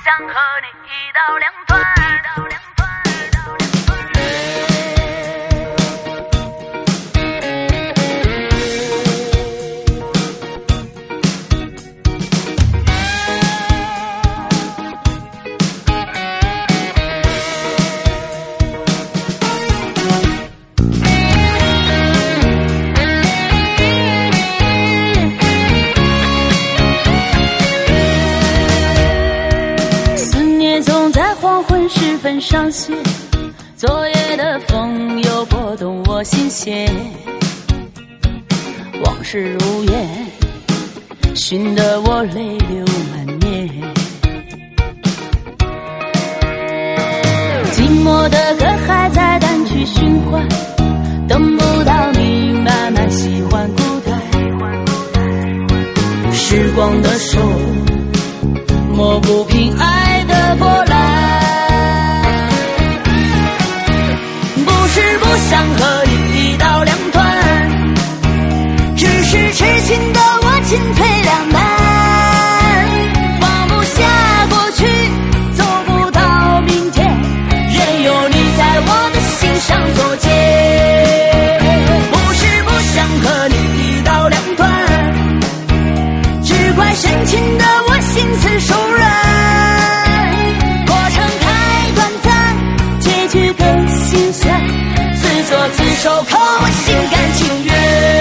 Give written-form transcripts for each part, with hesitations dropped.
想和你一刀两断。 时分上线，昨夜的风又拨动我心弦，往事如烟，熏得我泪流满面。寂寞的歌还在单曲循环，等不到你慢慢喜欢孤单。时光的手抹不平爱的波澜。不想和你一刀两断，只是痴情的我进退两难，放不下过去，走不到明天，任由你在我的心上作结。不是不想和你一刀两断，只怪深情的我心慈手软，过程太短暂，结局更心酸，自首可我心甘情愿。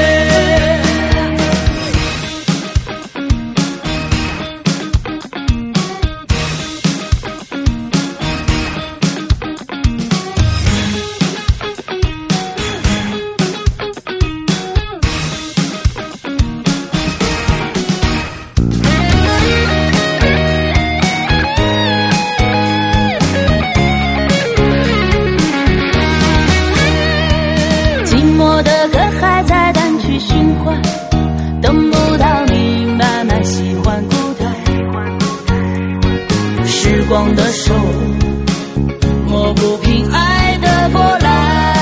等不到你慢慢喜欢孤单，时光的手抹不平爱的波澜。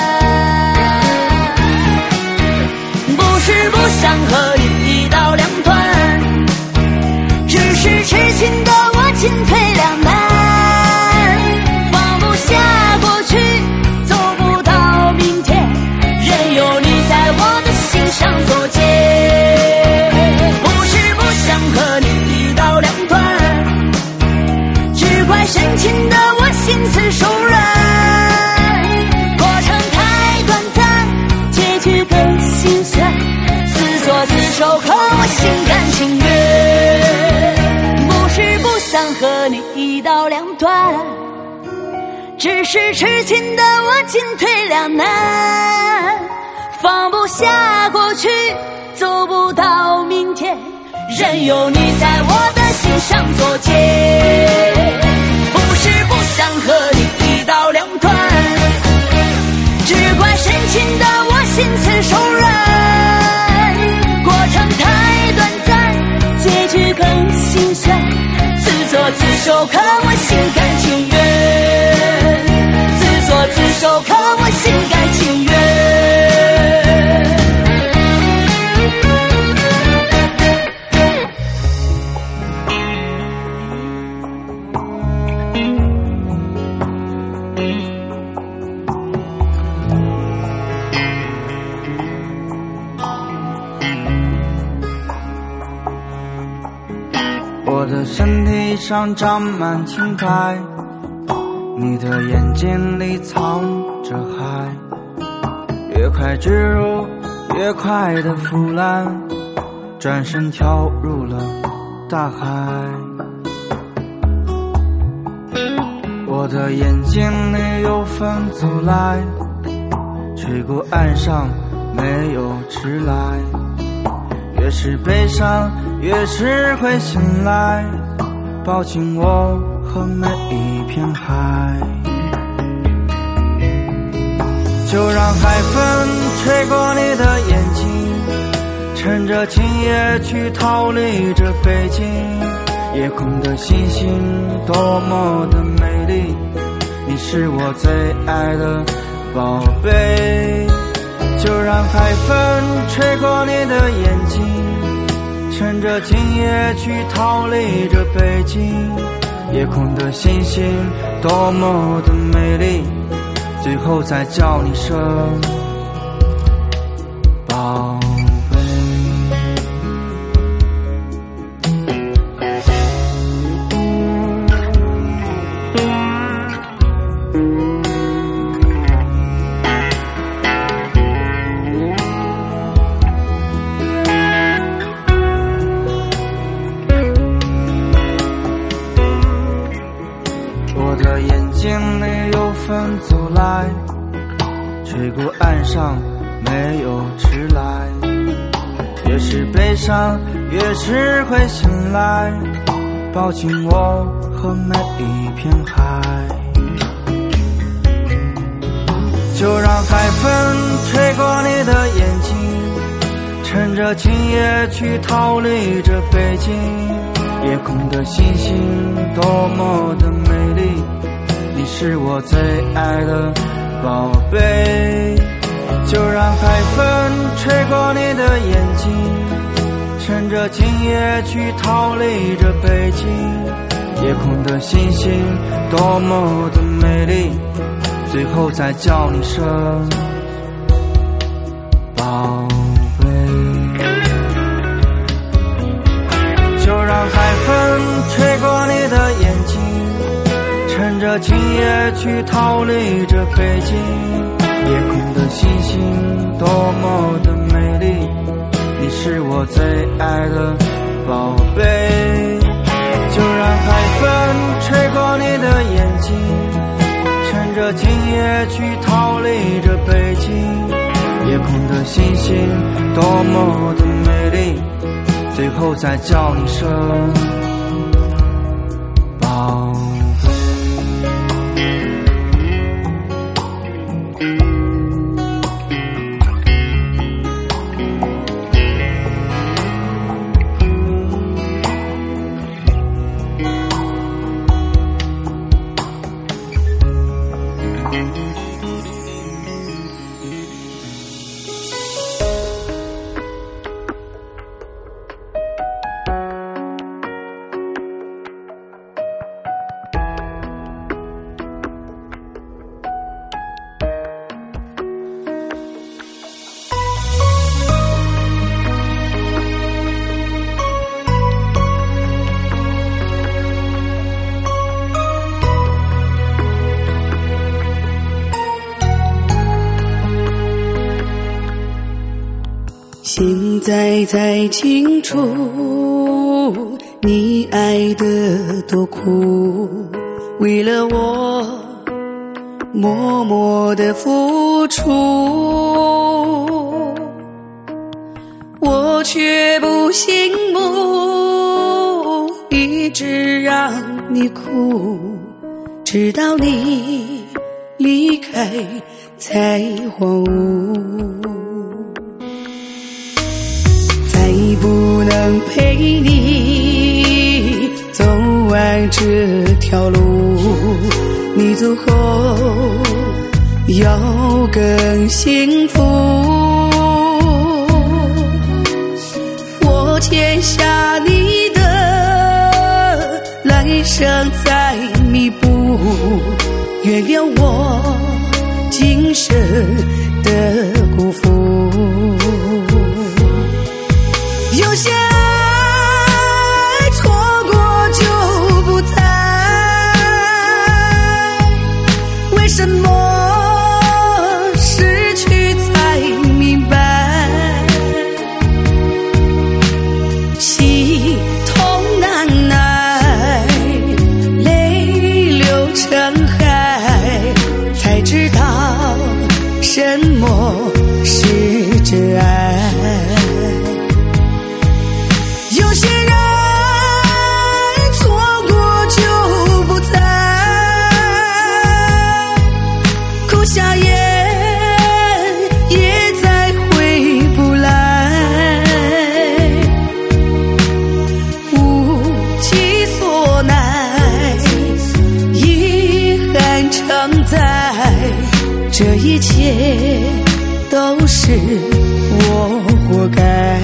不是不想和你一刀两断，只是痴情的我进退两难，放不下过去，走不到明天，任由你在我的心上作结。深情的我心慈手软，过程太短暂，结局更心酸，自作自受可我心甘情愿。不是不想和你一刀两断，只是痴情的我进退两难，放不下过去，走不到明天，任由你在我的心上作结。不想和你一刀两断，只怪深情的我心慈手软，过程太短暂，结局更心酸，自作自受可我心甘情愿，自作自受可我心甘情愿。 我的身体上长满青苔，你的眼睛里藏着海，越快坠入越快的腐烂，转身跳入了大海。我的眼睛里有风走来，吹过岸上没有迟来，越是悲伤越是会醒来，抱紧我和每一片海。就让海风吹过你的眼睛，趁着今夜去逃离这北京。夜空的星星多么的美丽，你是我最爱的宝贝。就让海风吹过你的眼睛，趁着今夜去逃离这北京。 夜空的星星多么的美丽，最后再叫你声宝贝。我的眼睛里有风走来，吹过岸上没有迟来，越是悲伤越是会醒来，抱紧我和每一片海。就让海风吹过你的眼睛，趁着今夜去逃离这北京。夜空的星星多么的美丽，你是我最爱的宝贝。就让海风吹过你的眼睛，趁着今夜去逃离这北京。夜空的星星多么的美丽，最后再叫你声宝贝。就让海风吹过你的眼睛，趁着今夜去逃离这北京。夜空的星星多么的美丽，你是我最爱的宝贝。就让海风吹过你的眼睛，趁着今夜去逃离这北京。夜空的星星多么的美丽，最后再叫你声宝贝。 现在才清楚你爱得多苦，为了我默默的付出，我却不醒目，一直让你哭，直到你离开才荒芜。再不能陪你走完这条路，你走后要更幸福。我欠下你的来生再弥补，原谅我今生的辜负。有些爱错过就不再，为什么失去才明白？心痛难耐，泪流成海，才知道什么是真爱。有些人错过就不再，哭瞎眼也再回不来，无其所奈，遗憾承载，这一切都是我活该。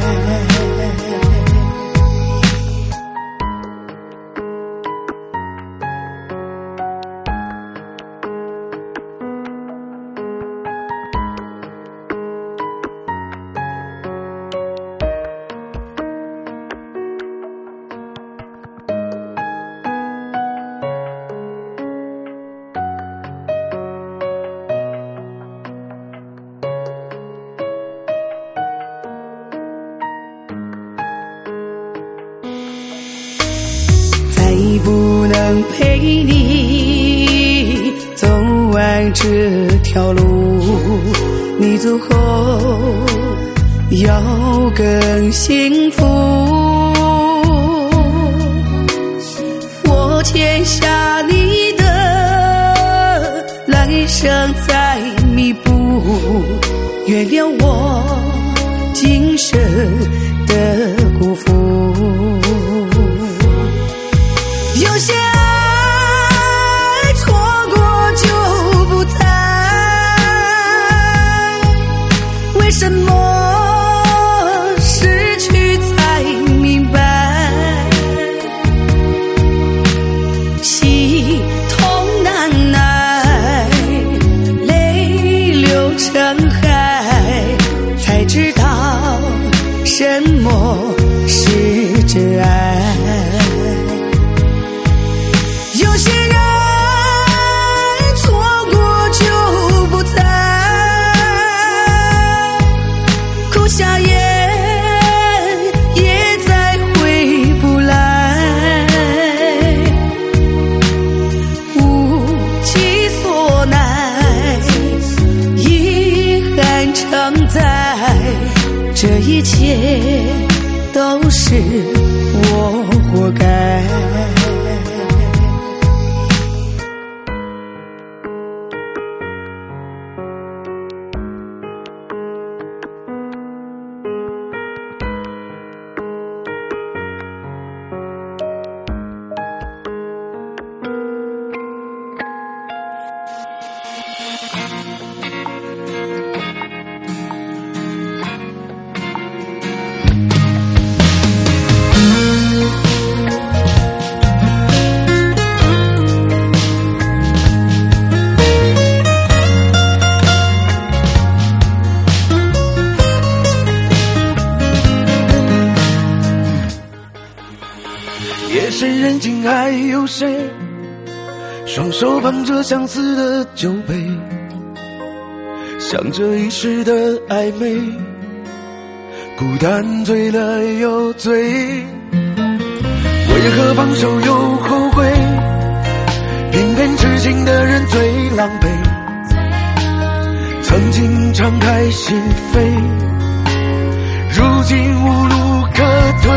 已不能陪你走完这条路，你走后要更幸福。我欠下你的来生再弥补，原谅我今生的辜负。有些爱错过就不再，为什么失去才明白？心痛难耐，泪流成海，才知道什么是真爱。有些人错过就不再，哭下眼也再回不来，无其所奈，遗憾承载，这一切都是我活该。 夜深人静还有谁双手捧着相似的酒杯，想着一时的暧昧，孤单醉了又醉，为何放手又后悔，偏偏痴情的人最狼狈，曾经敞开心扉，如今无路可退。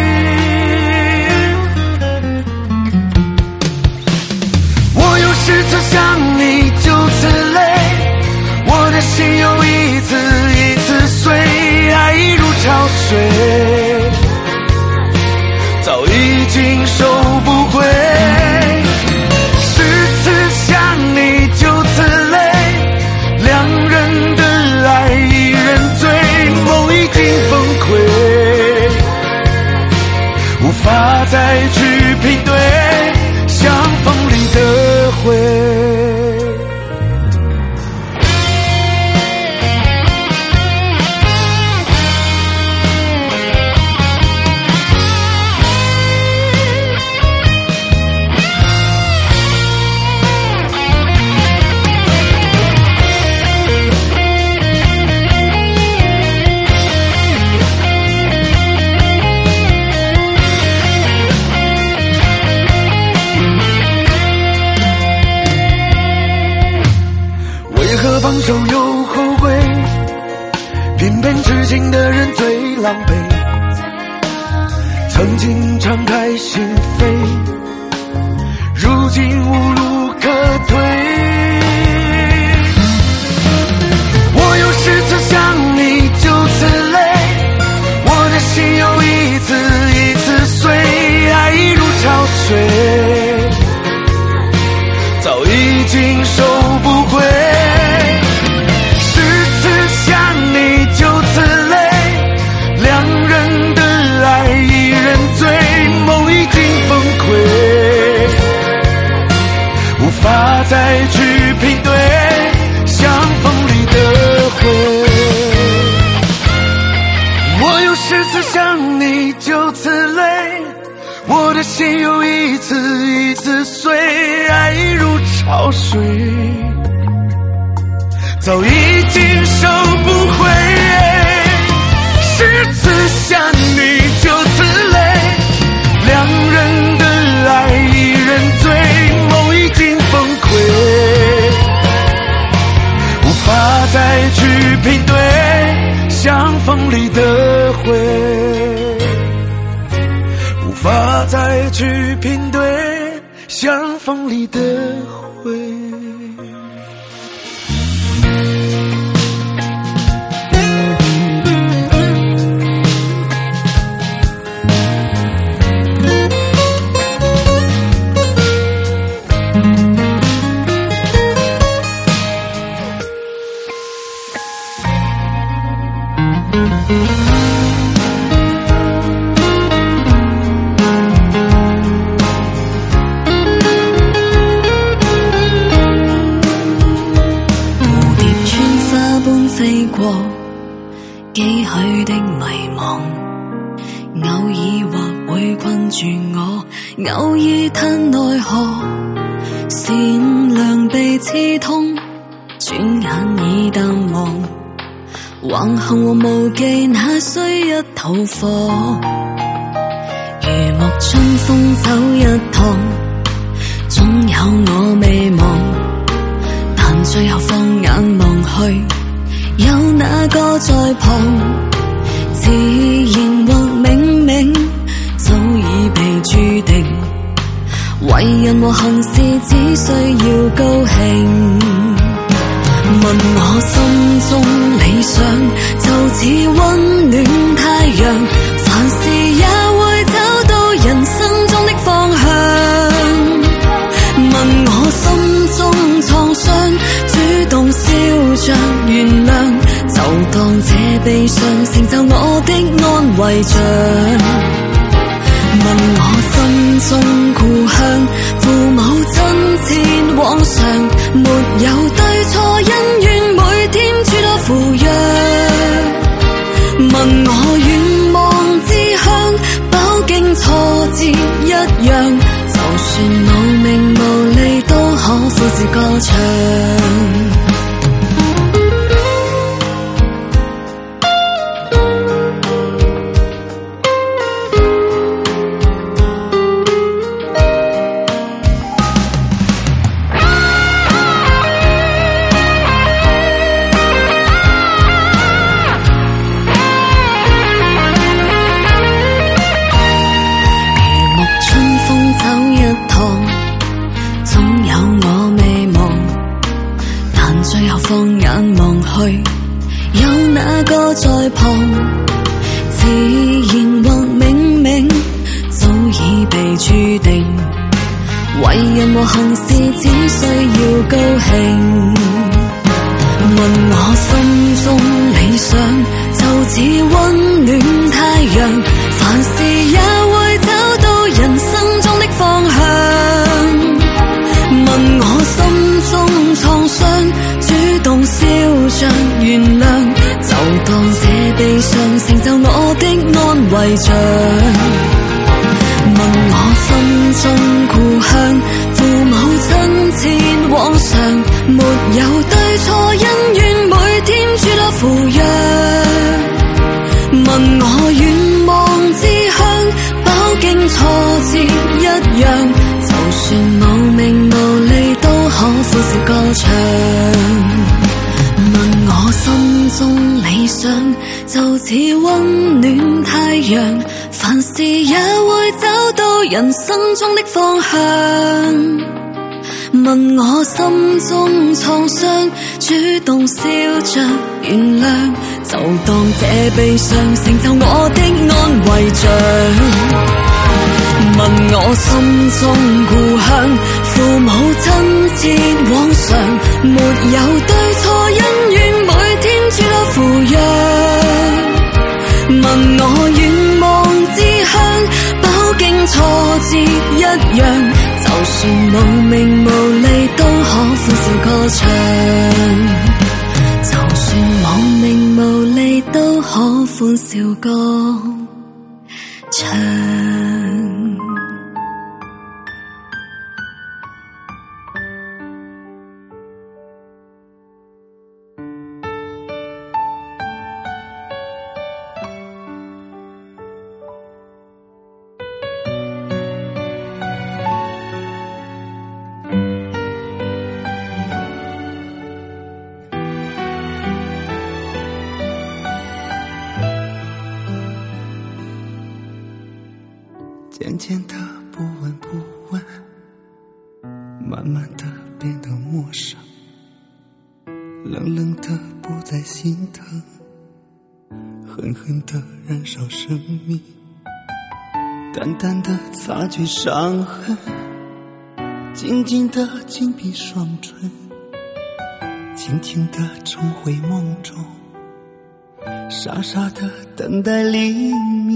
次想你就此累，我的心又一次一次碎，爱如潮水，早已经收不回。10次想你就此累，两人的爱一人醉，梦已经崩溃，无法再去拼对，像风里的灰。放手又后悔，偏偏痴情的人最狼狈，曾经敞开心扉，如今无路可退。我又10次想你就此累，我的心又一次一次碎，爱如潮水，早已经收不回。无法再去拼对，像风里的灰。我又10次想你就此累，我的心又一次一次碎，爱如潮水，早已经收不回。10次想你就此累，两人的爱像风里的灰。 幾許的迷茫，偶爾或會困住我，偶爾嘆奈何，善良被刺痛，轉眼已淡忘，橫行和無忌那需一肚火，如沐春風走一趟，總有我未忘，但最後放眼望去，有哪個在旁？自然或冥冥，早已被注定。為人和行事，只需要高興。問我心中理想，就似溫暖太陽，凡事也會找到人生中的方向。問我心中創傷，主動笑着原諒，就當這悲傷成就我的安慰獎。問我心中故鄉，父母親切往常，沒有對錯恩怨，每天諸多扶養。問我願望之鄉，飽經挫折一樣，就算無名無利都可呼嘯歌唱。放眼望去，有哪個在旁？自然或冥冥，早已被注定。為人和行事，只需要高興。問我心中理想，就似溫暖太陽，凡事也會找到人生中的方向。問我心中創傷，主動笑着原諒，就當這悲傷成就我的安慰獎。問我心中故鄉，父母親切往常，沒有對錯恩怨，每天諸多扶養。問我願望之鄉，飽經挫折一樣，就算無名無利都可呼嘯歌唱。問我心中理想，就似溫暖太陽，凡事也會找到人生中的方向。問我心中創傷，主動笑着原諒，就當這悲傷成就我的安慰獎。問我心中故鄉，父母親切往常，沒有對錯恩怨，每天諸多扶養。問我願望之鄉，飽經挫折一樣，就算無名無利都可呼嘯歌唱。就算無名無利都可呼嘯歌唱。 渐渐的不闻不问， 慢慢的变得陌生，冷冷的不再心疼，狠狠的燃烧生命，淡淡的擦去伤痕，静静的紧闭双唇，轻轻的重回梦中，傻傻的等待黎明。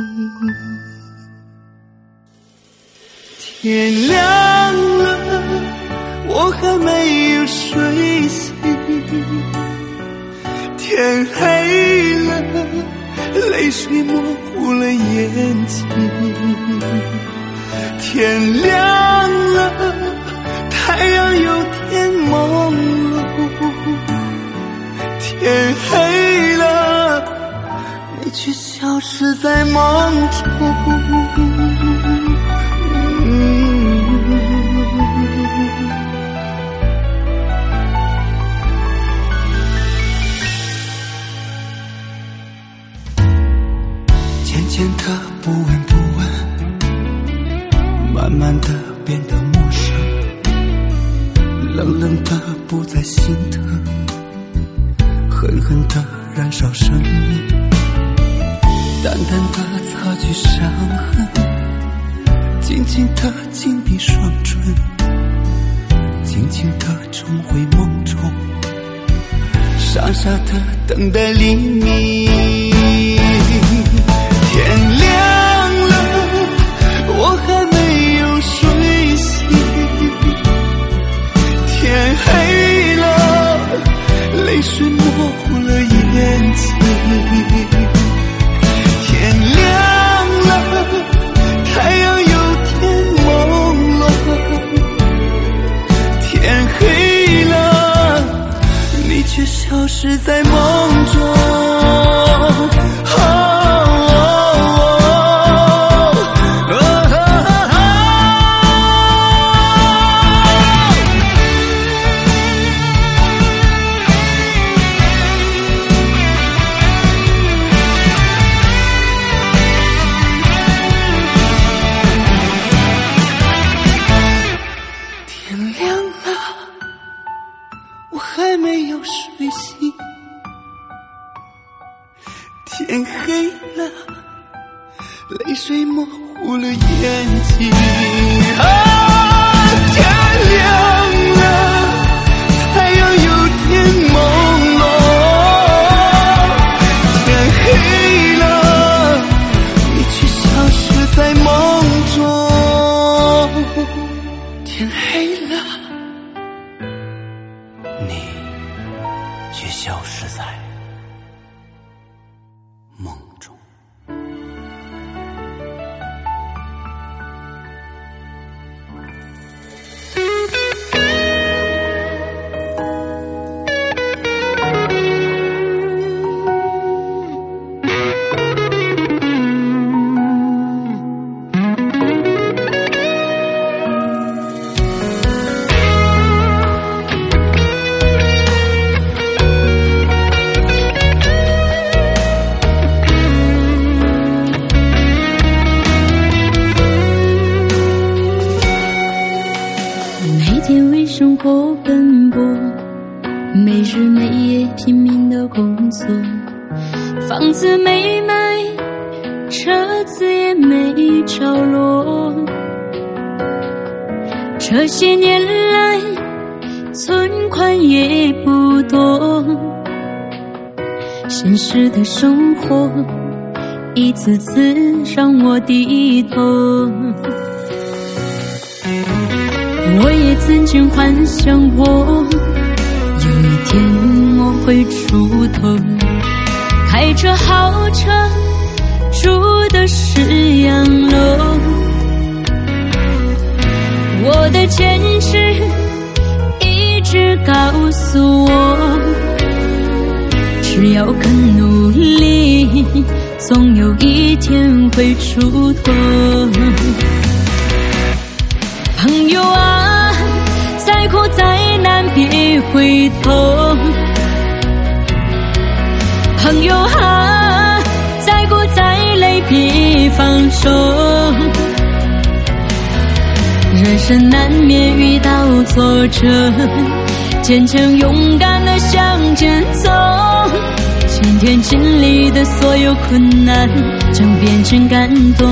天亮了，我还没有睡醒，天黑了，泪水模糊了眼睛，天亮了，太阳有点朦胧，天黑了，你却消失在梦中。渐渐的不闻不问，慢慢的变得陌生，冷冷的不再心疼，狠狠的燃烧生命，淡淡的擦去伤痕，静静的紧闭双唇，静静的重回梦中，傻傻的等待黎明。天亮了，我还没有睡醒，天黑了，泪水模糊了眼睛，天亮了，太阳有点朦胧，天黑了，你却消失在梦中。天黑了，泪水模糊了眼睛，天亮了，太阳有点朦胧，天黑了，你却消失在梦中，天黑了，你却消失在梦中。 生活奔波，没日没夜拼命的工作，房子没买，车子也没着落。这些年来，存款也不多，现实的生活一次次让我低头。我也曾经幻想过，有一天我会出头，开着豪车，住的是洋楼。我的前世一直告诉我，只要肯努力，总有一天会出头。朋友啊，再苦再难别回头。朋友啊，再苦再累别放手。 人生难免遇到挫折，坚强勇敢地向前走。今天经历的所有困难，将变成感动。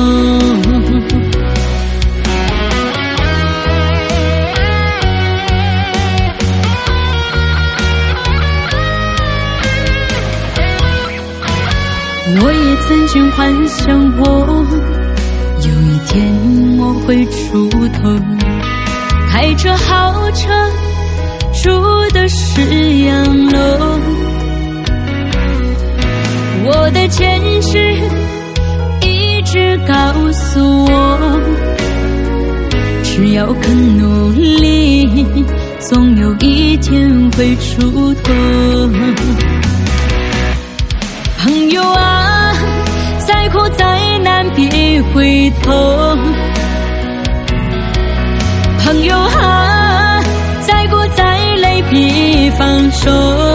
我也曾经幻想过，有一天我会出头，开着豪车，住的是洋楼。我的前世一直告诉我，只要肯努力，总有一天会出头。朋友啊，再苦再难别回头。朋友啊，再苦再累别放手。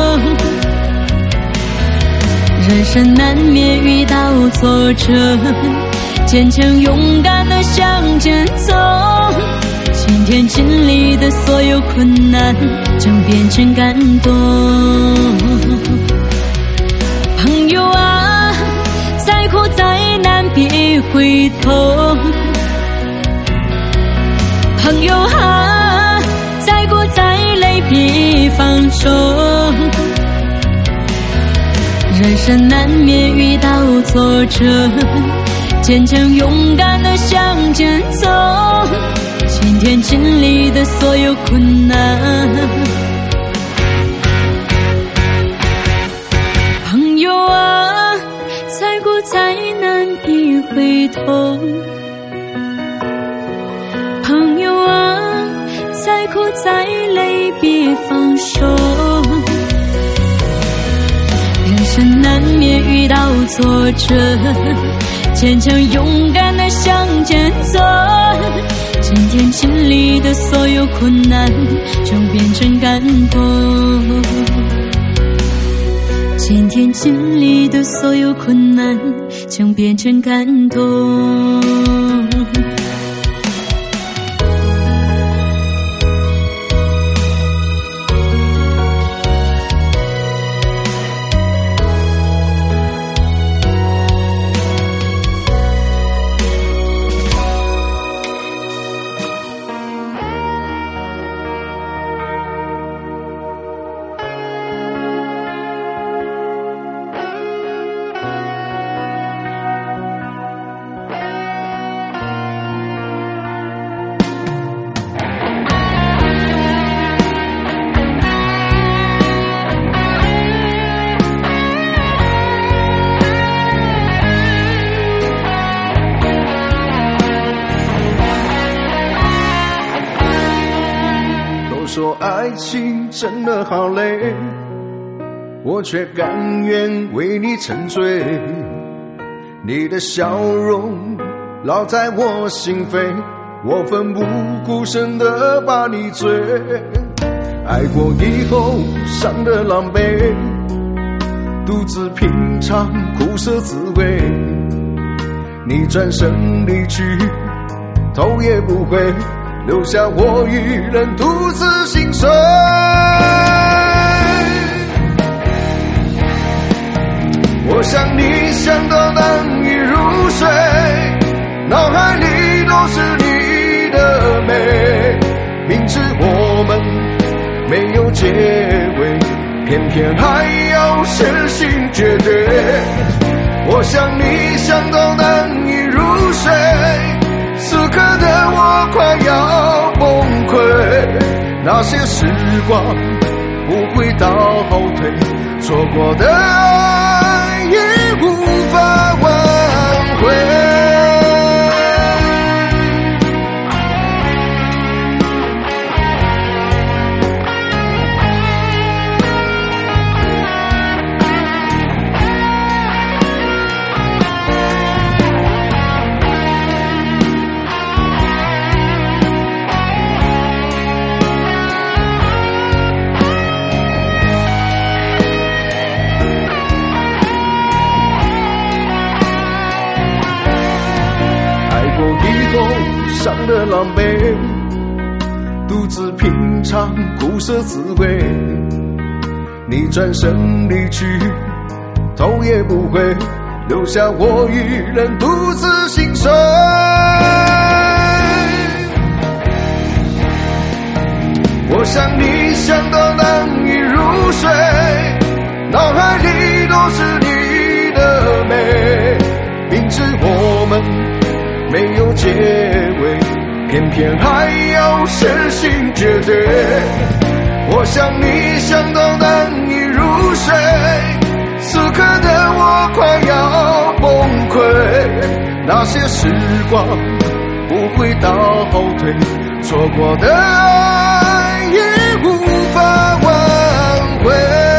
人生难免遇到挫折，坚强勇敢地向前走。今天经历的所有困难，将变成感动。朋友啊，再苦再难别回头。朋友啊，再苦再累别放手。人生难免遇到挫折，坚强勇敢地向前走。今天经历的所有困难，朋友啊，再苦再难别回头。朋友啊，再苦再累别放手。人生难免遇到挫折，坚强勇敢地向前走。今天经历的所有困难，将变成感动。今天经历的所有困难，将变成感动。 说爱情真的好累，我却甘愿为你沉醉。你的笑容烙在我心扉，我奋不顾身地把你追。爱过以后伤得狼狈，独自品尝苦涩滋味。你转身离去，头也不回，留下我一人独自心碎。我想你想到难以入睡，脑海里都是你的美。明知我们没有结尾，偏偏还要深信绝对。我想你想到难以入睡，此刻的我快要崩溃。那些时光不会倒退，错过的爱也无法挽回。 的狼狈，独自品尝苦涩滋味。你转身离去，头也不回，留下我一人独自心碎。我想你想到难以入睡，脑海里都是你的美，明知我们没有结尾，偏偏还要深信绝对。我想你想到难以入睡，此刻的我快要崩溃，那些时光不会倒退，错过的爱也无法挽回。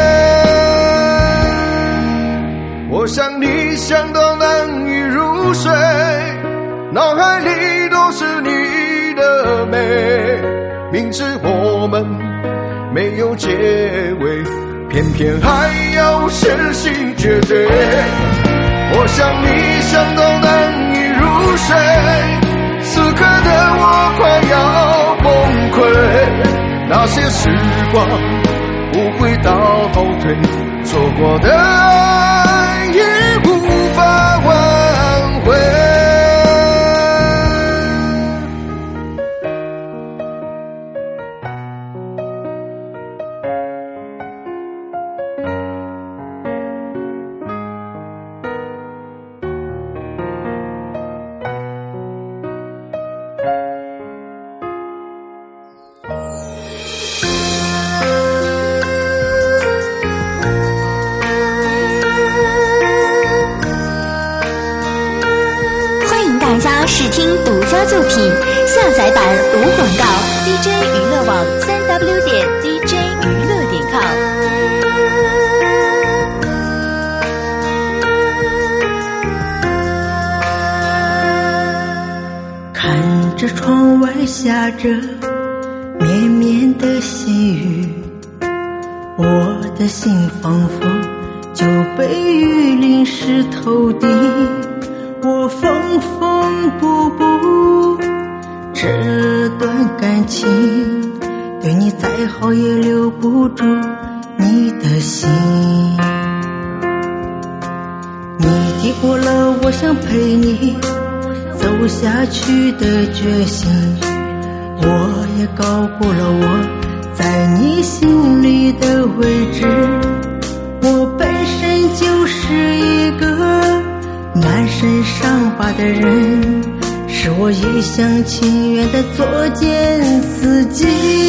我想你想到难以入睡，脑海里都是你的美，明知我们没有结尾，偏偏还要深信绝对。我想你想到难以入睡，此刻的我快要崩溃，那些时光不会倒退，错过的爱也无法挽回。 试听独家作品，下载版无广告。DJ 娱乐网3w.dj 娱乐.com。 看着窗外下着绵绵的细雨，我的心仿佛就被雨淋湿透底。我缝缝补补这段感情，对你再好也留不住你的心。你抵过了我想陪你走下去的决心，我也高估了我在你心里的位置。我本身就是一个满身伤疤的人，是我一厢情愿的作践自己。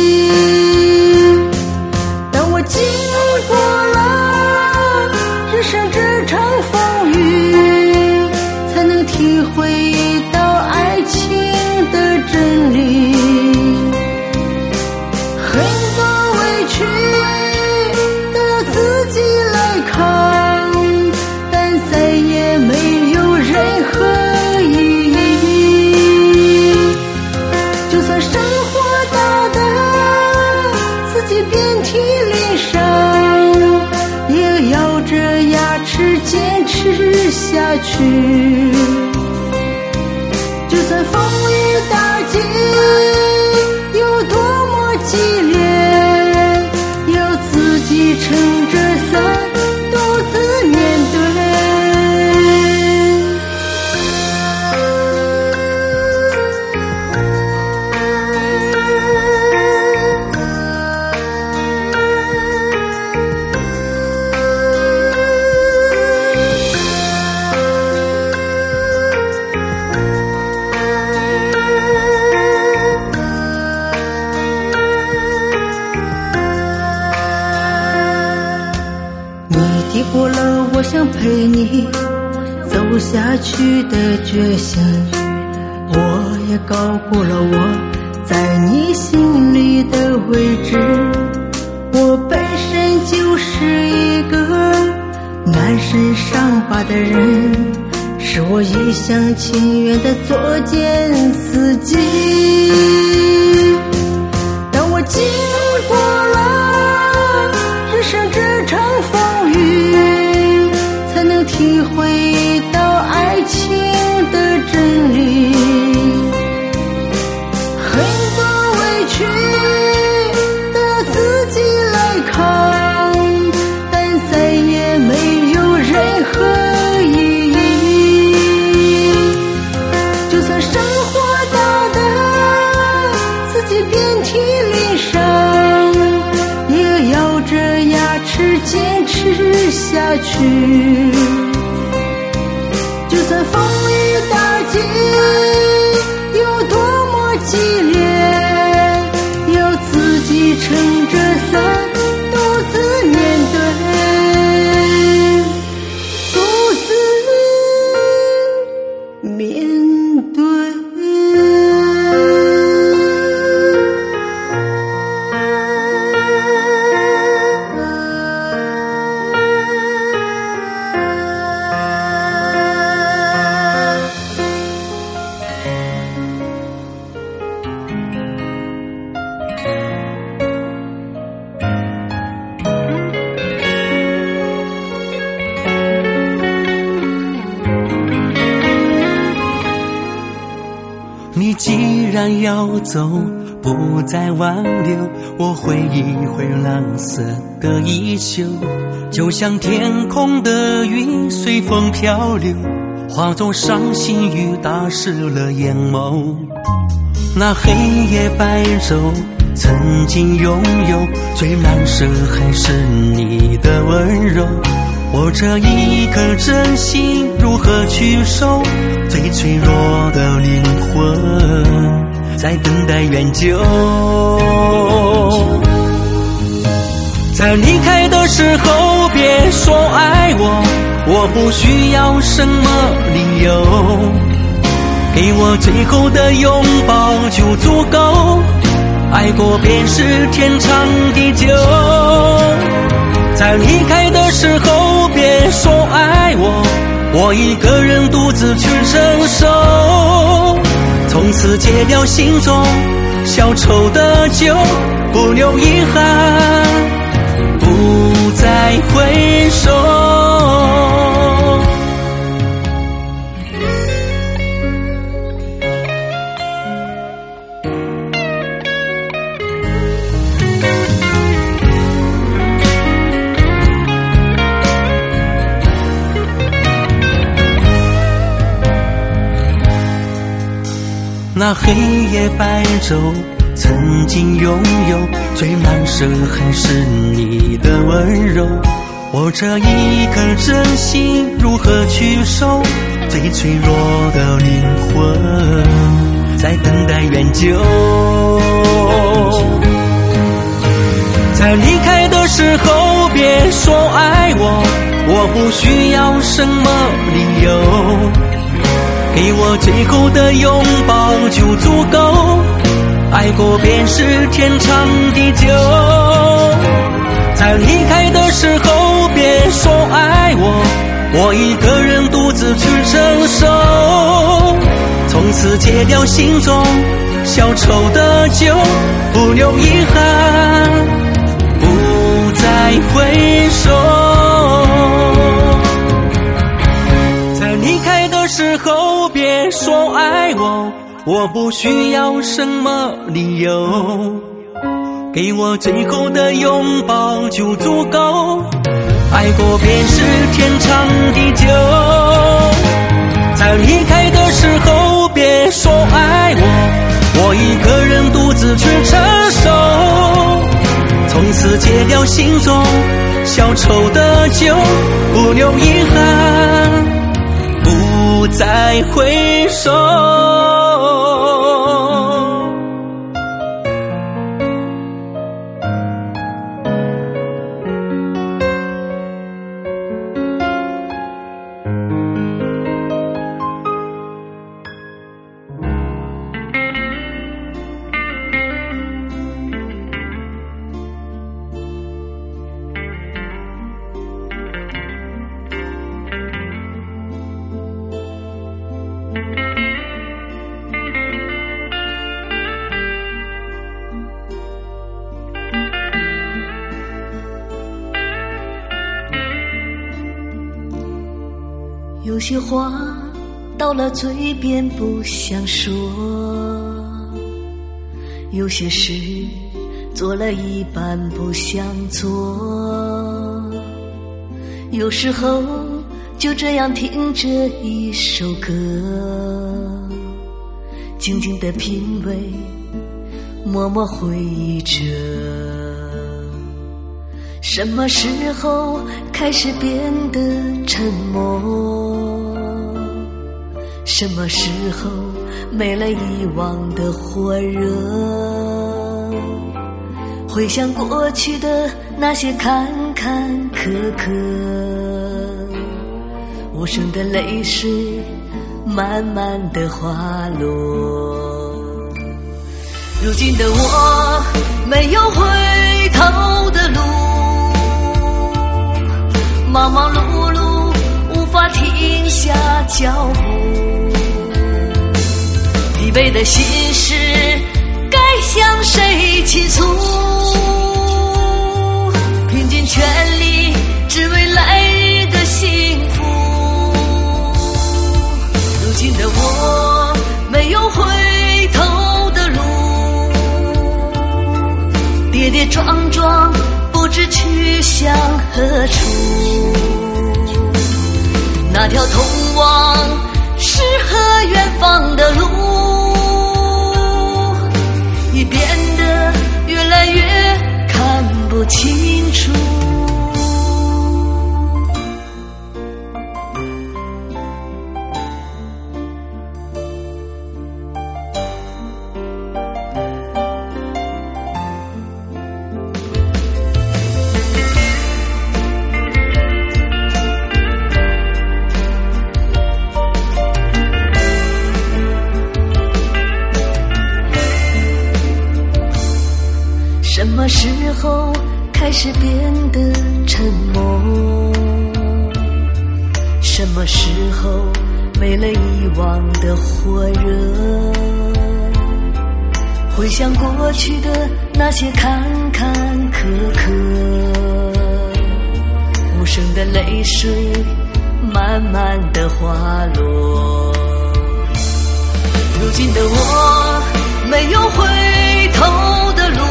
当我经过了人生这场风雨，才能体会到爱情的真理。很多委屈都要自己来扛，但再也没有任何意义。就算生活大得自己遍体鳞伤，也咬着牙齿坚持下去。就算风雨打击有多么激烈，要自己撑着伞独自面对。抵过了我想陪你走下去的决心，我也高估了我在你心里的位置。我本身就是一个满身伤疤的人，是我一厢情愿的作践自己。当我经过了人生这场风雨，才能体会到爱情的真理。 来去，就算风雨打击有多么激烈，有自己撑着伞独自面对，独自面对。 你既然要走，不再挽留，我会一会蓝色的衣袖，就像天空的云随风漂流，化作伤心雨打湿了眼眸。那黑夜白昼曾经拥有，最难舍还是你的温柔，我这一颗真心如何去守？最脆弱的灵魂在等待援救。在离开的时候别说爱我，我不需要什么理由，给我最后的拥抱就足够，爱过便是天长地久。在离开的时候别说爱我，我一个人独自去承受，从此戒掉心中小丑的酒，不留遗憾，不再回首。那黑夜白昼曾经拥有，最难舍还是你的温柔，我这一颗真心如何去守？最脆弱的灵魂在等待援救。在离开的时候别说爱我，我不需要什么理由，给我最后的拥抱就足够，爱过便是天长地久。在离开的时候别说爱我，我一个人独自去承受，从此戒掉心中小丑的酒，不留遗憾，不再回首。离开的时候别说爱我，我不需要什么理由，给我最后的拥抱就足够，爱过便是天长地久。在离开的时候别说爱我，我一个人独自去承受，从此戒掉心中小丑的酒，不留遗憾，不再回首。 有些话到了嘴边不想说，有些事做了一半不想做，有时候就这样听着一首歌，静静地品味，默默回忆着， 什么时候开始变得沉默？什么时候没了以往的火热？回想过去的那些坎坎坷坷，无声的泪水慢慢的滑落。如今的我没有回头的路，忙忙碌碌无法停下脚步，疲惫的心事该向谁倾诉？拼尽全力只为来日的幸福。如今的我没有回头的路，跌跌撞撞不知去向何处。那条通往诗和远方的路已变得越来越看不清楚。什么时候开始变得沉默？什么时候没了以往的火热？回想过去的那些坎坎坷坷，无声的泪水慢慢的滑落。如今的我没有回头的路，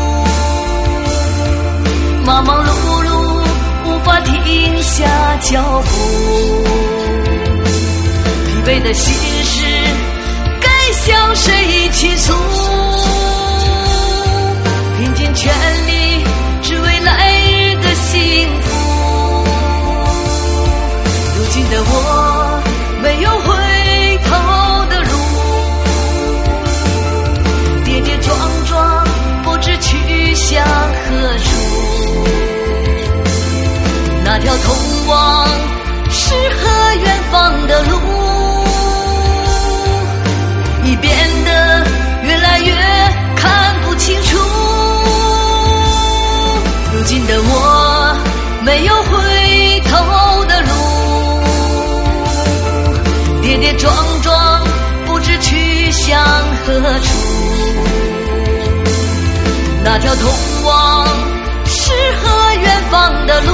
忙忙碌碌无法停下脚步，疲惫的心事该向谁倾诉？拼尽全力只为来日的幸福。如今的我没有回头的路，跌跌撞撞不知去向何处。那条通往诗和远方的路已变得越来越看不清楚。如今的我没有回头的路，跌跌撞撞不知去向何处。那条通往诗和远方的路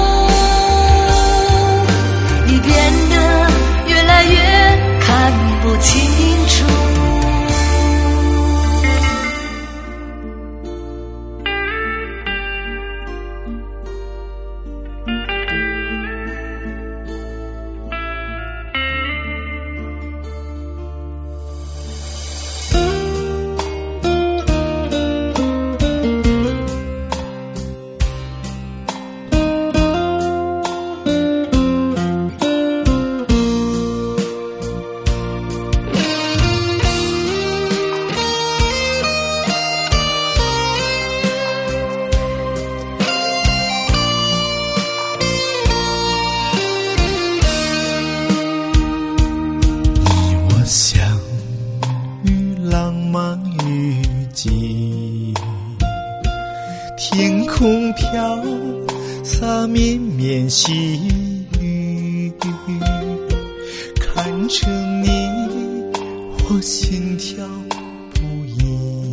已变得越来越看不清楚。 天空飘洒绵绵细雨，看着你我心跳不已，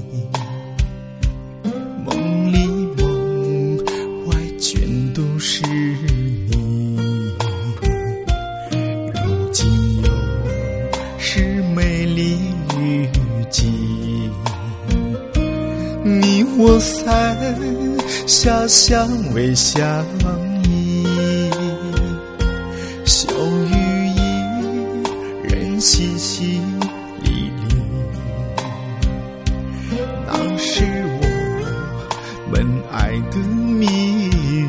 梦里梦外全都是你，如今又是美丽雨季，你我伞下相偎相依，小雨一人淅淅沥沥，那是我们爱的秘密。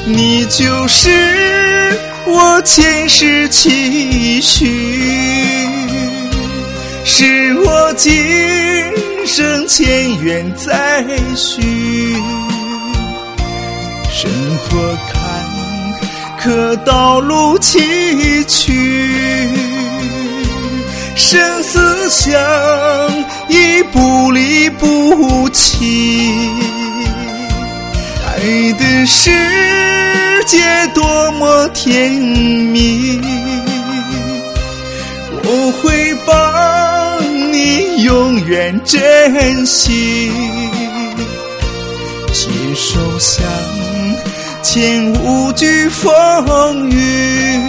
你就是我前世期许，是我今生前缘再续。生活坎坷，道路崎岖，生死相依，不离不弃。爱的世界多么甜蜜，我会帮你永远珍惜。携手相牵，无惧风雨，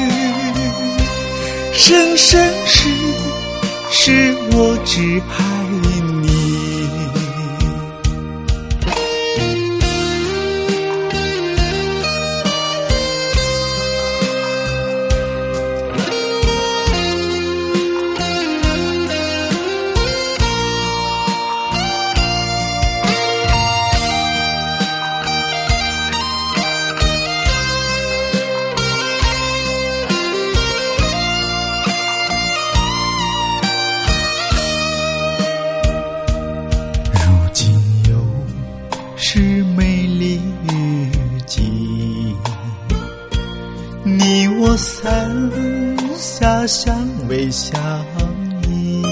生生世世我只爱你。你我伞下相偎相依，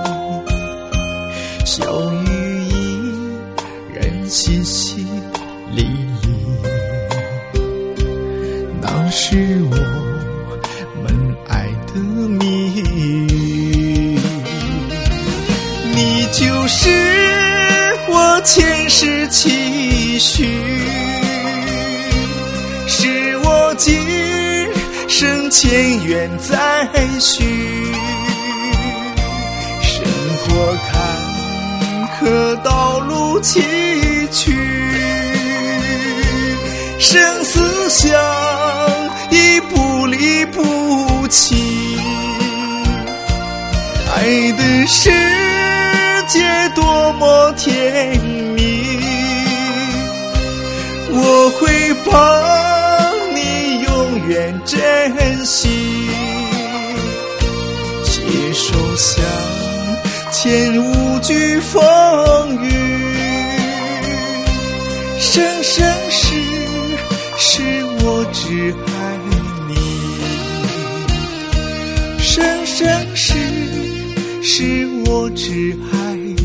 小雨依然淅淅沥沥，那是我们爱的谜语。你就是我前世期许，是我今生前缘再续。生活坎坷，道路崎岖，生死相依，不离不弃。爱的世界多么甜蜜，我会帮你永远珍惜。携手相牵，无惧风雨，生生世世我只爱你，生生世世我只爱你。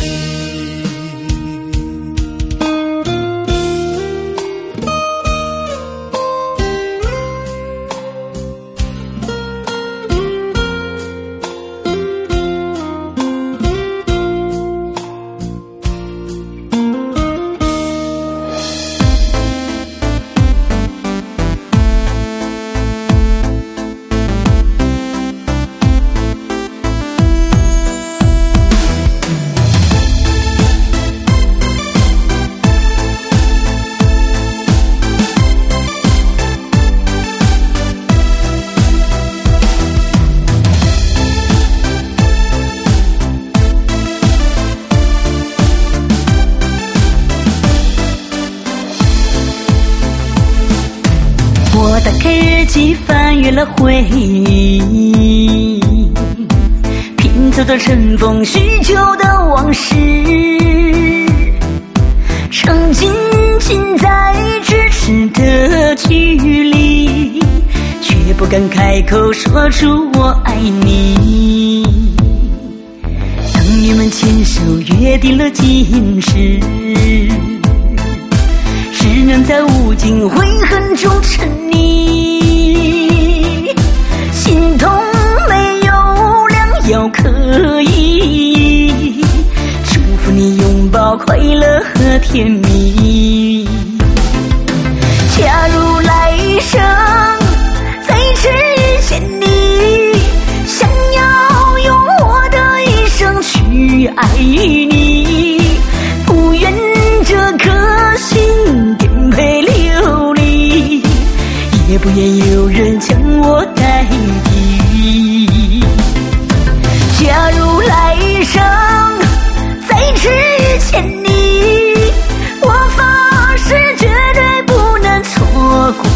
我打开日记，翻阅了回忆，拼凑着尘封许久的往事，曾经近在咫尺的距离，却不敢开口说出我爱你。当你们牵手约定了今世，只能在无尽悔恨中沉溺，心痛没有良药可医，祝福你拥抱快乐和甜蜜。假如来生再次遇见你，想要用我的一生去爱你，不愿这颗心颠沛流离，也不愿有人将我代替。假如来生再次遇见你，我发誓绝对不能错过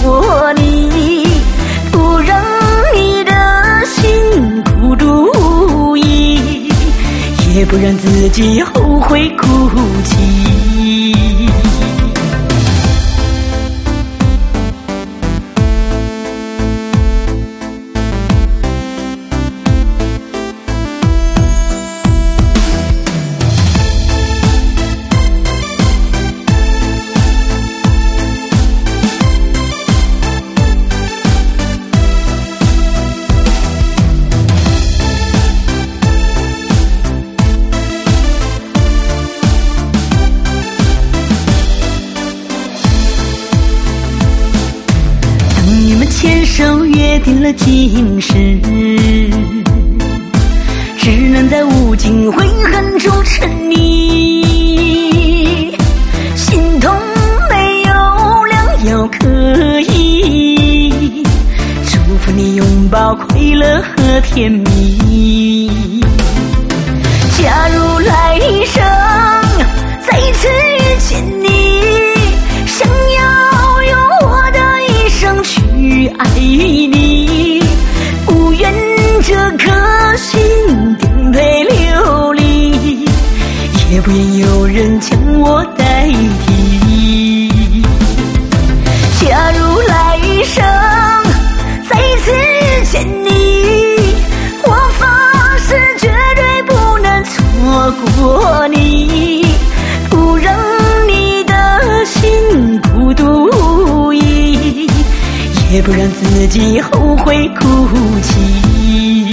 让自己后悔哭泣。牵手约定了今世，只能在无尽悔恨中沉溺，心痛没有良药可医，祝福你拥抱快乐和甜蜜。假如来生再次遇见你，想要用我的一生去爱你，不愿这颗心颠沛流离，也不愿有人将我代替。假如来生再次遇见你，我发誓绝对不能错过你，不让你的心孤独无依，也不让自己后悔哭泣。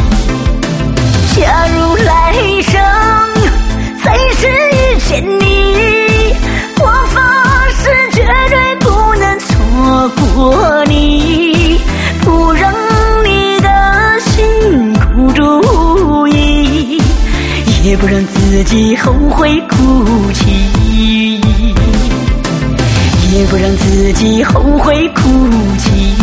假如来生再次遇见你，我发誓绝对不能错过你，不让你的心孤独无依，也不让自己后悔哭泣，也不让自己后悔哭泣。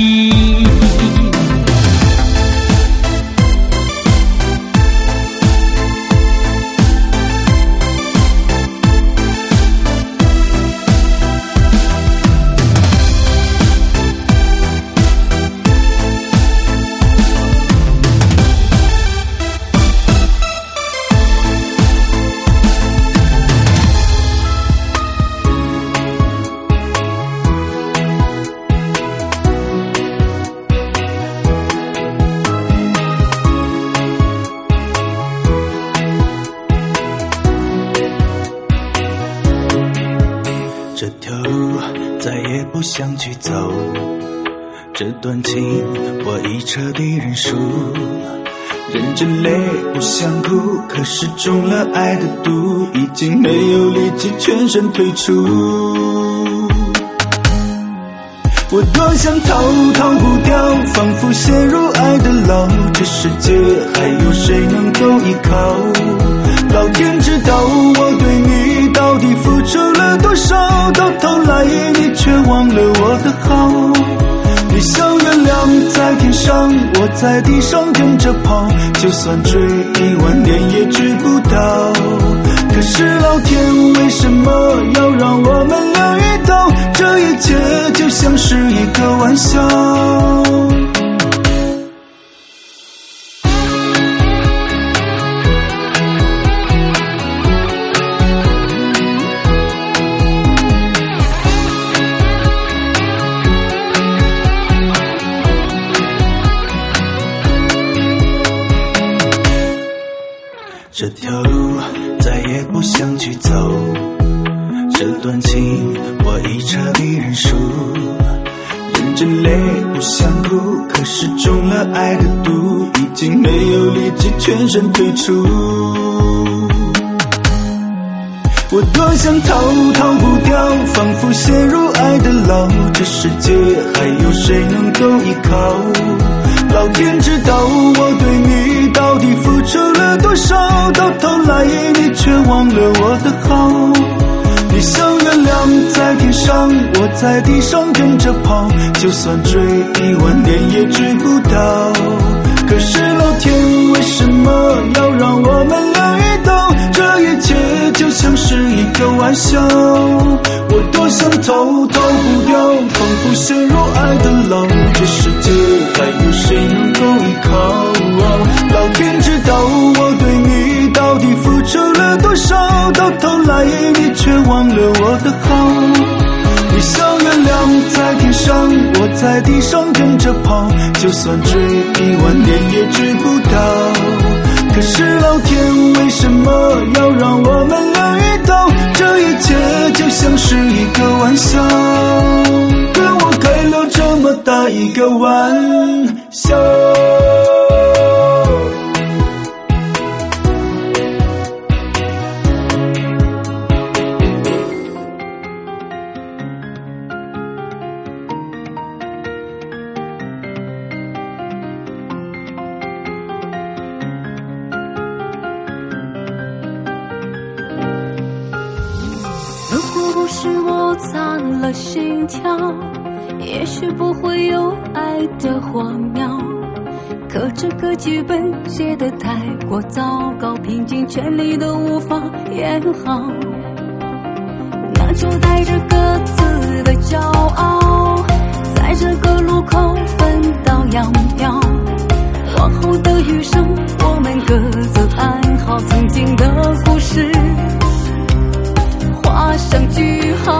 这条路再也不想去走，这段情我已彻底认输，忍着泪不想哭，可是中了爱的毒，已经没有力气全身退出。我多想逃不掉，仿佛陷入爱的牢，这世界还有谁能够依靠？老天知道我对你到底付出了多少，到头来你却忘了我的好。你像月亮在天上，我在地上跟着跑，就算追10000年也追不到。可是老天为什么要让我们俩遇到？这一切就像是一个玩笑。这条路再也不想去走，这段情我已彻底认输，忍着泪不想哭，可是中了爱的毒，已经没有力气全身退出。我多想逃不掉，仿佛陷入爱的牢，这世界还有谁能够依靠？老天知道我对你到底付出了多少，到头来你却忘了我的好。你像月亮在天上，我在地上跟着跑，就算追10000年也追不到。可是老天为什么要让我们俩遇到？这一切就像是一个玩笑。我多想逃不掉，仿佛陷入爱的牢，这世界还有谁能够依靠？老天知道我对你到底付在意，你却忘了我的好。你想月亮在天上，我在地上跟着跑，就算追10000年也追不到。可是老天为什么要让我们俩遇到？这一切就像是一个玩笑，跟我开了这么大一个玩笑。 如果不是我藏了心跳，也许不会有爱的荒谬。可这个剧本写得太过糟糕，拼尽全力都无法演好。那就带着各自的骄傲，在这个路口分道扬镳。往后的余生，我们各自安好，曾经的故事画上句号。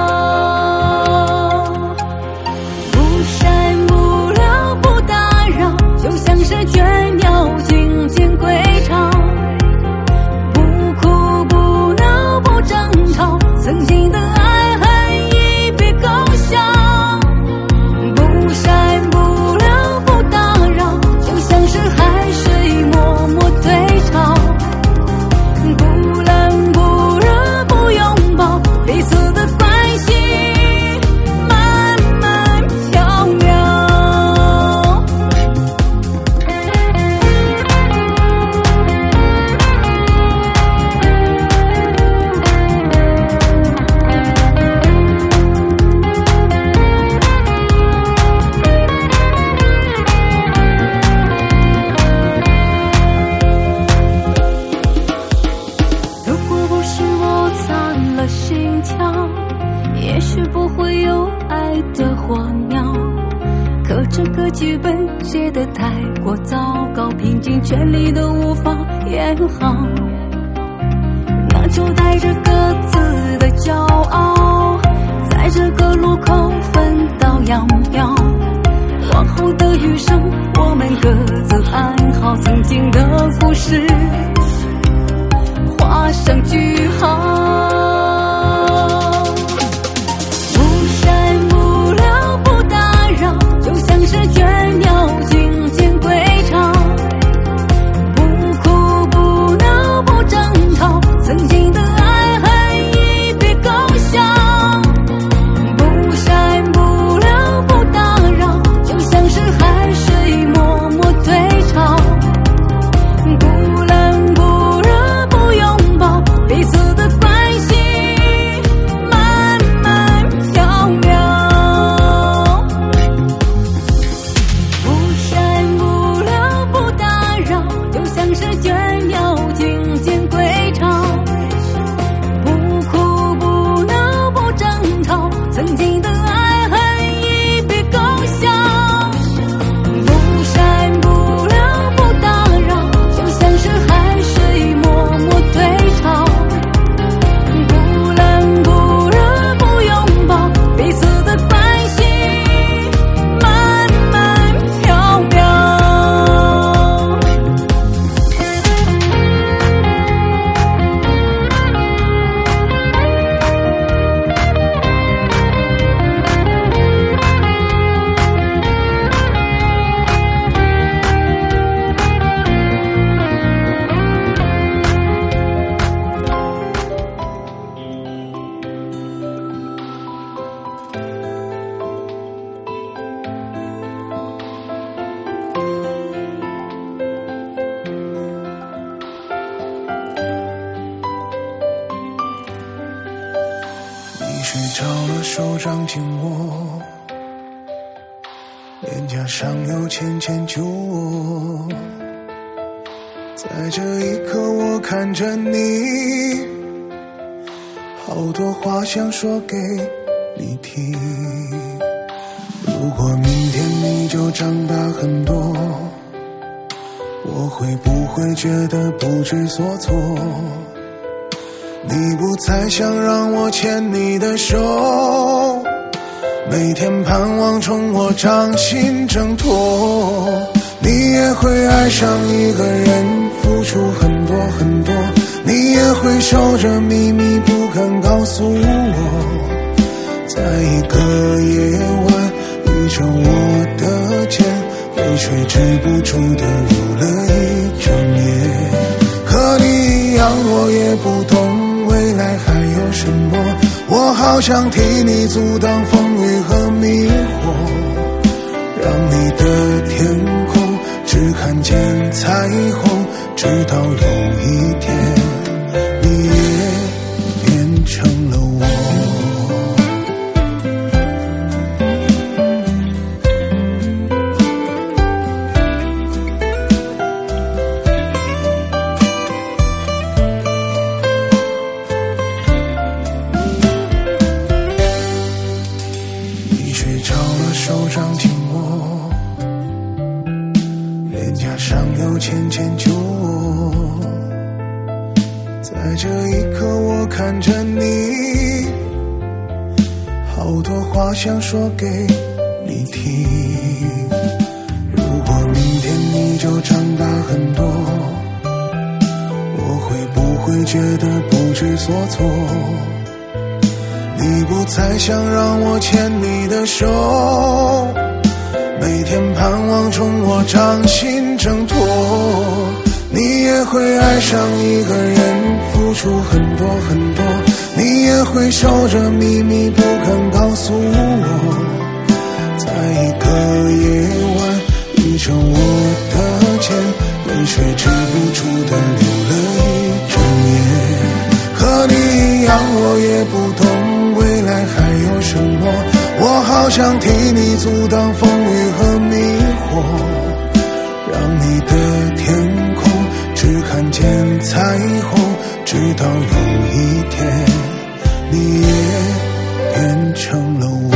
不闪不了不打扰，就像是倦鸟尽见归巢。不哭不闹不争吵，曾经的爱恨已别勾销。不闪不了不打扰，就像是海水默默退潮。不冷不热不拥抱，彼此的关系慢慢飘渺。如果不是我藏了心跳，也许不会有爱的荒谬。可这个剧本写得太过糟糕，拼尽全力都无法演好。那就带着各自的骄傲，在这个路口分道扬镳。往后的余生，我们各自安好，曾经的故事画上句号。不闪不了不打扰，就像是倦鸟尽见归巢。不哭不闹不争吵，曾经的爱恨已别勾销。不闪不了不打扰，就像是海水默默退潮。不冷不热不拥抱，彼此的关系慢慢飘渺。不闪不了不打扰，就像是倦鸟尽见归巢。不哭不闹不争吵，曾经的爱恨已别勾销。不闪不了不打扰，就像是海水默默退潮。不冷不热不拥抱，彼此的关系慢慢飘渺。 你睡着了，手掌紧握，脸颊上有浅浅酒窝。在这一刻，我看着你，好多话想说给你听。如果明天你就长大很多，我会不会觉得不知所措？ 你不再想让我牵你的手，每天盼望从我掌心挣脱。你也会爱上一个人，付出很多很多，你也会守着秘密不肯告诉我，在一个夜晚依着我的肩，泪水止不住的流了一整夜。和你一样我也不懂未来还有什么，我好想替你阻挡风雨和迷惑，让你的天空只看见彩虹，直到有一天你也变成了我。你睡着了，手掌紧握，脸颊上有浅浅酒窝，在这一刻我看着你，好多话想说给你听。如果明天你就长大很多，我会不会觉得不知所措？你不再想让我牵你的手，每天盼望从我掌心挣脱。你也会爱上一个人，付出很多很多，你也会守着秘密不肯告诉我，在一个夜晚依着我的肩，泪水止不住的流了一整夜。和你一样我也不懂未来还有什么，我好想替你阻挡风雨和迷惑，让你的天空只看见彩虹，直到有一天你也变成了我。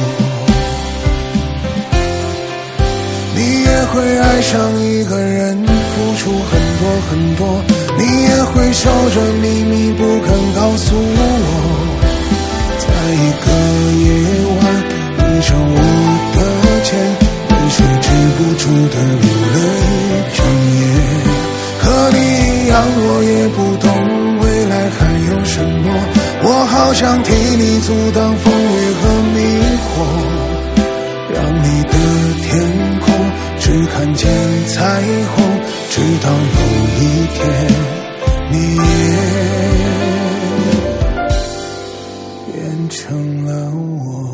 你也会爱上一个人，付出很多很多，你也会守着秘密不肯告诉我，在一个夜晚依着我的肩，泪水止不住的流了一整夜。和你一样我也不懂未来还有什么，我好想替你阻挡风雨和迷惑，让你的天空只看见彩虹，直到有一天你也变成了我。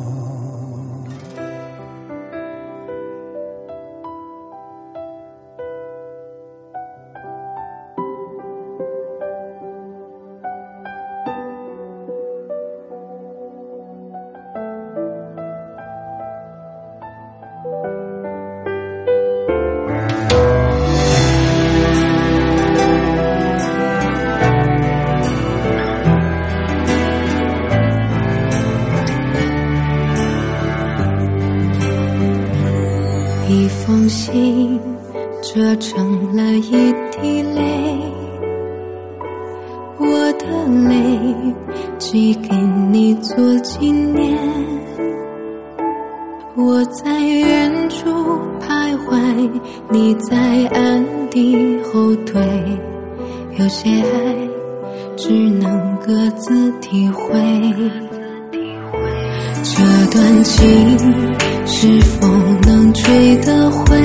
一封信折成了一滴泪，我的泪寄给你做纪念。我在远处徘徊，你在暗地后退，有些爱只能各自体会。这段情是否能追得回？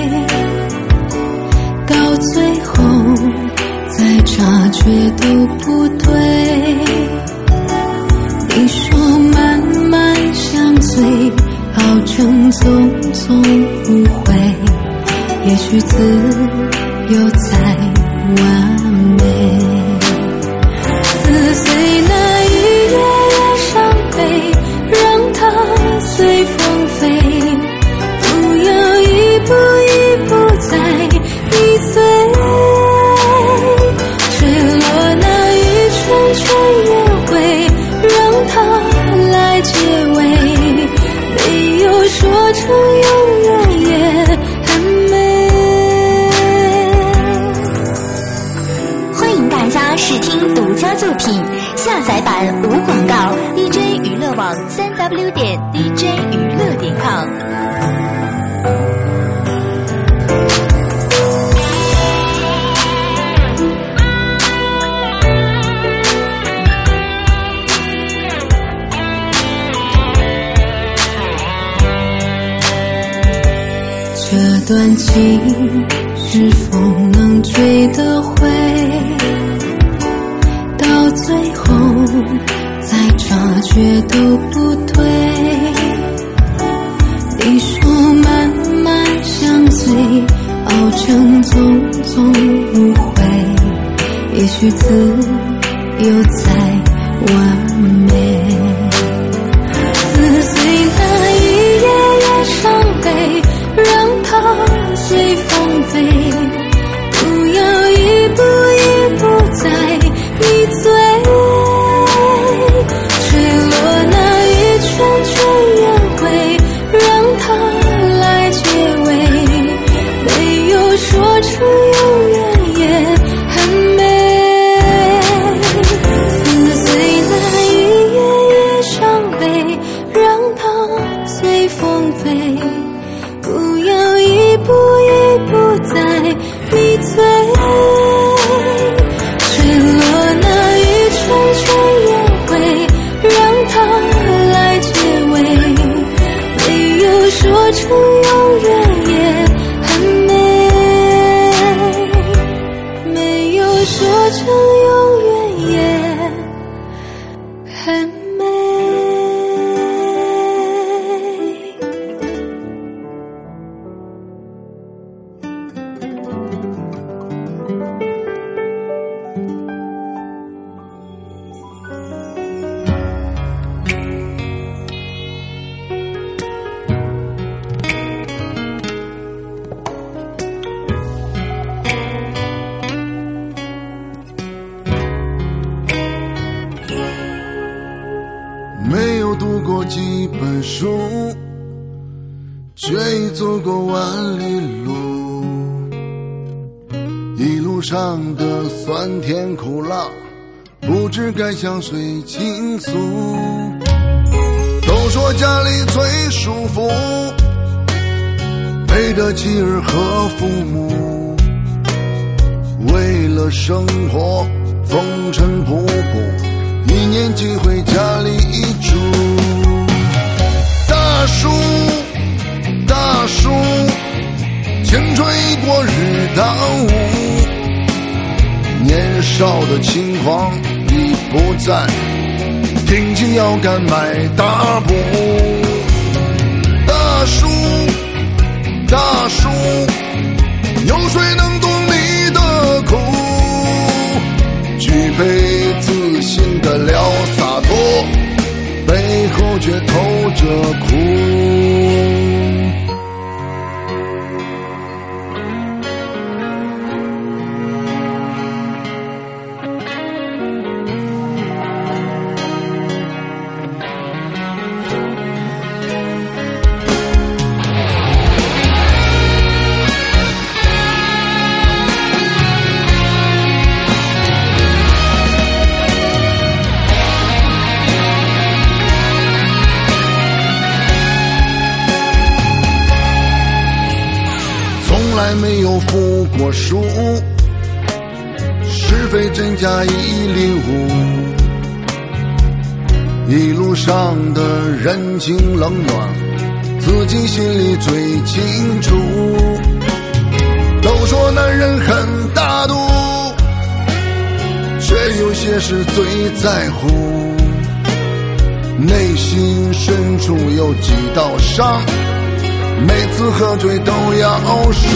到最后再察觉都不对。你说慢慢相随，熬成匆匆无悔，也许自由才完美。撕碎那一页页伤悲，让它随风飞，不要一步一步再迷醉。坠落那一串串烟灰，让它来结尾，没有说成永远也很美。 欢迎大家试听独家作品，下载版无广告。DJ 娱乐网3w.dj娱乐.com。 这段情是否能追得回？到最后再察觉都不对。你说慢慢相随，熬成种种误会，也许自由才完美。撕碎那一页页伤悲，让它随风飞，不要一步一步在迷醉，坠落那一圈圈烟灰，让它来结尾，没有说成永远也很美。撕碎那一页页伤悲，让它随风飞，不要一步一步在迷醉，坠落那一圈圈烟灰，让它来结尾，没有说成永远也很美，没有说成永远也很美。 没有读过几本书，却已走过万里路，一路上的酸甜苦辣，不知该向谁倾诉。都说家里最舒服，陪着妻儿和父母，为了生活风尘仆仆，一年几回家里住。大叔大叔，青春已过日当午，年少的轻狂已不在，挺起腰杆迈大步。大叔大叔，有谁能懂你的苦？具备自信的了洒脱，背后却透着苦。从来没有服过输，是非真假已领悟，一路上的人情冷暖，自己心里最清楚。都说男人很大度，却有些事最在乎，内心深处有几道伤，每次喝醉都要数。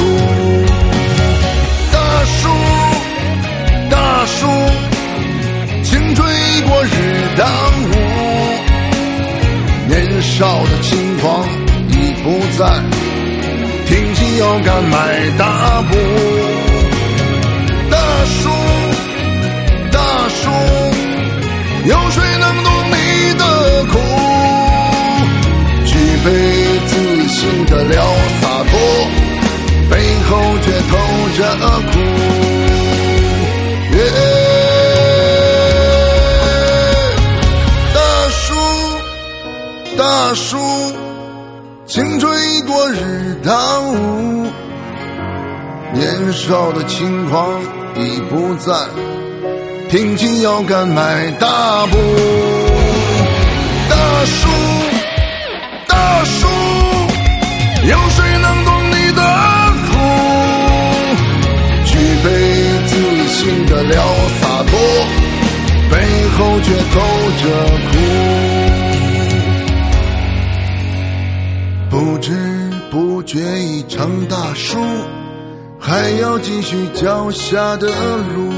大叔大叔，青春已过日当午，年少的轻狂已不在，挺起腰杆迈大步。大叔大叔，有谁能懂你的苦？具备自信的了洒脱，背后却透着苦。 大树，青春已过日当午，年少的轻狂已不在，挺起腰杆迈大步。大树，大树，有谁能懂你的苦？具备自信的了洒脱，背后却透着苦。不知不觉已成大树，还要继续脚下的路。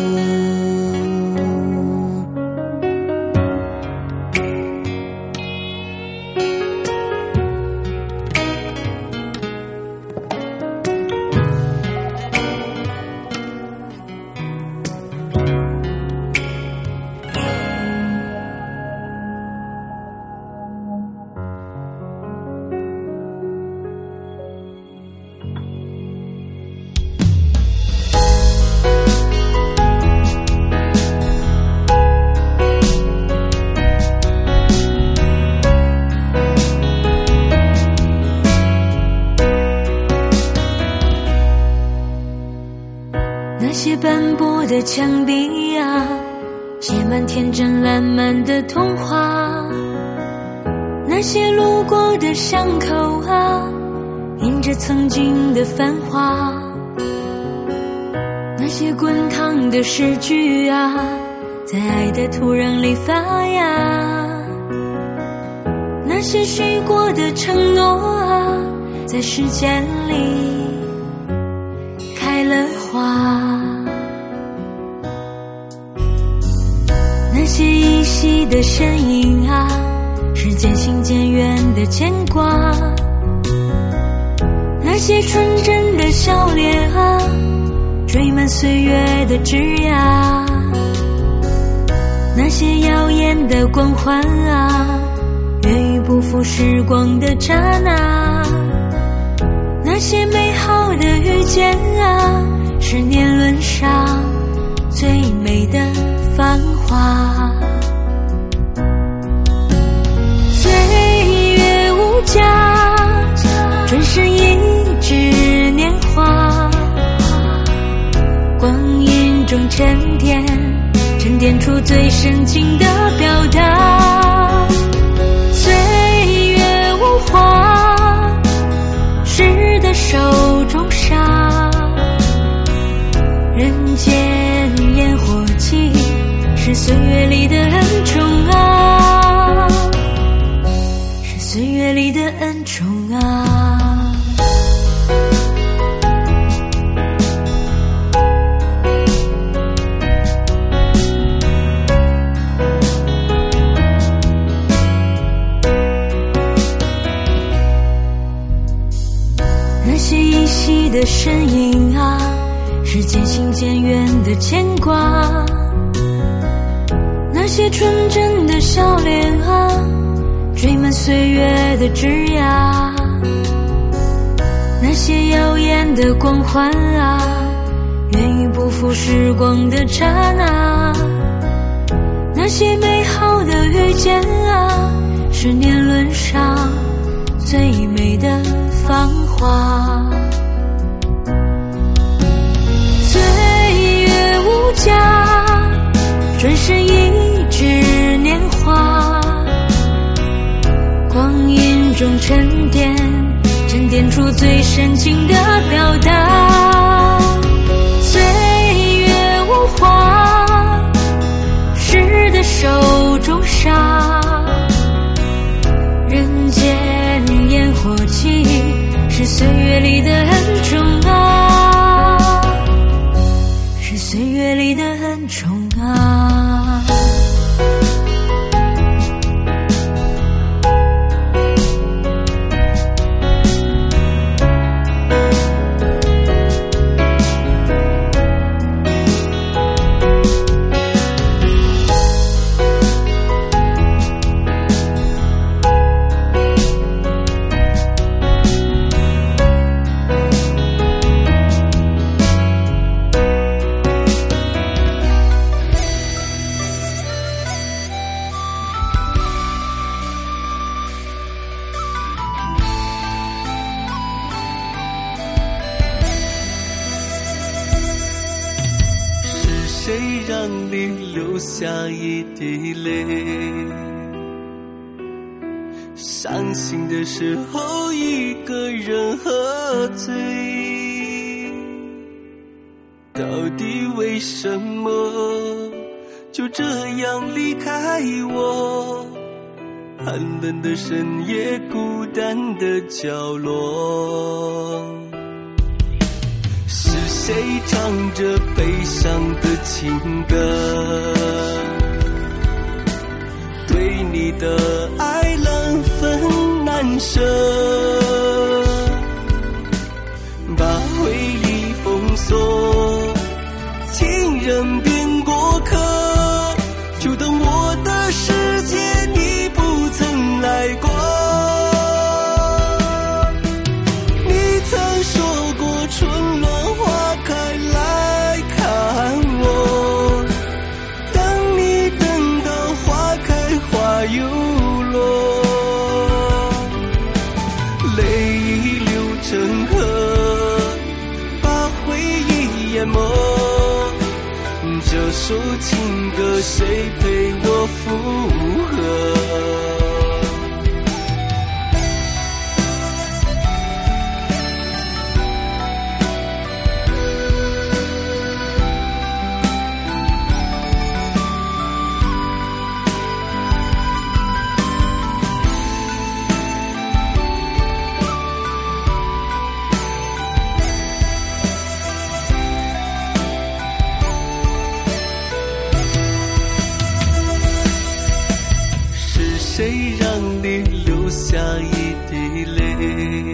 那些斑驳的墙壁啊，写满天真烂漫的童话。那些路过的巷口啊，印着曾经的繁华。那些滚烫的诗句啊，在爱的土壤里发芽。那些许过的承诺啊，在时间里开了花。那些依稀的身影啊，是渐行渐远的牵挂。那些纯真的笑脸啊，追满岁月的枝桠。那些耀眼的光环啊，源于不负时光的刹那。那些美好的遇见啊，是年轮上最美的繁华。岁月无价，转身一指年华。光阴中沉淀，沉淀出最深情的表达。岁月无话，诗的手中沙。人间烟火气，是岁月里的恩宠啊，是岁月里的恩宠啊。那些依稀的身影啊，是渐行渐远的牵挂。那些纯真的笑脸啊，追满岁月的枝桠。那些耀眼的光环啊，源于不负时光的刹那。那些美好的遇见啊，是年轮上最美的繁华。岁月无价，转身一指年华。光阴中沉淀，沉淀出最深情的表达。岁月无话，诗的手中沙。人间烟火气，是岁月里的恩宠啊，是岁月里的恩宠啊。 你流下一滴泪，伤心的时候一个人喝醉，到底为什么就这样离开我？寒冷的深夜，孤单的角落，是谁唱着悲伤的情歌？对你的爱难分难舍，把回忆封锁，情人变过客，就当我的世界你不曾来过。你曾说过春暖花开来看我，当你等到花开花又落，泪已流成河，把回忆淹没。这首情歌谁陪我附和？谁让你流下一滴泪？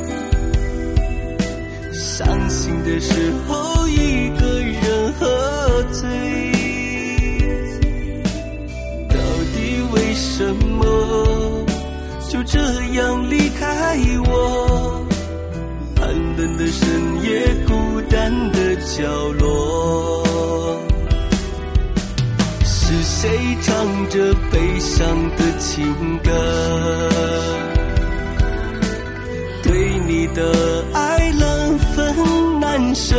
伤心的时候一个人喝醉，到底为什么就这样离开我？寒冷的深夜，孤单的角落，是谁唱着悲伤的情歌？对你的爱难分难舍，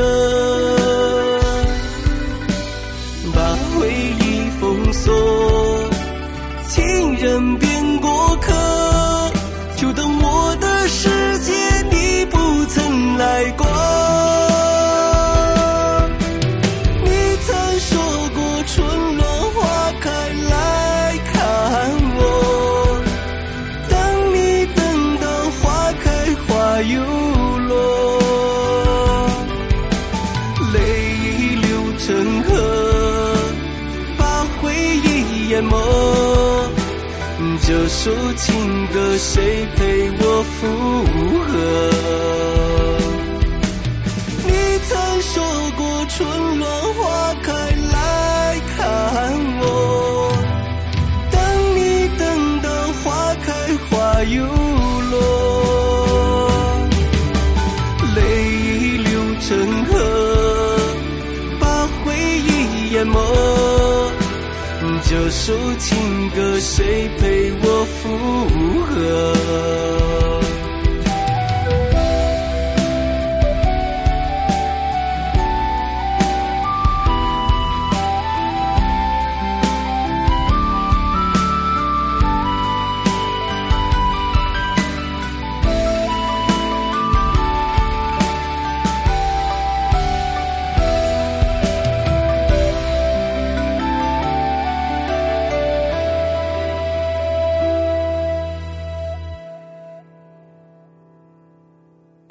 把回忆封锁，情人变过客，就当我的世界你不曾来过。你曾说过春暖花开来看我，当你等到花开花又落，泪已流成河，把回忆淹没。这首情歌谁陪我附和？你曾说过春暖花开来看我，当你等到花开花又落，泪已流成河，把回忆淹没。这首情歌谁陪我附和？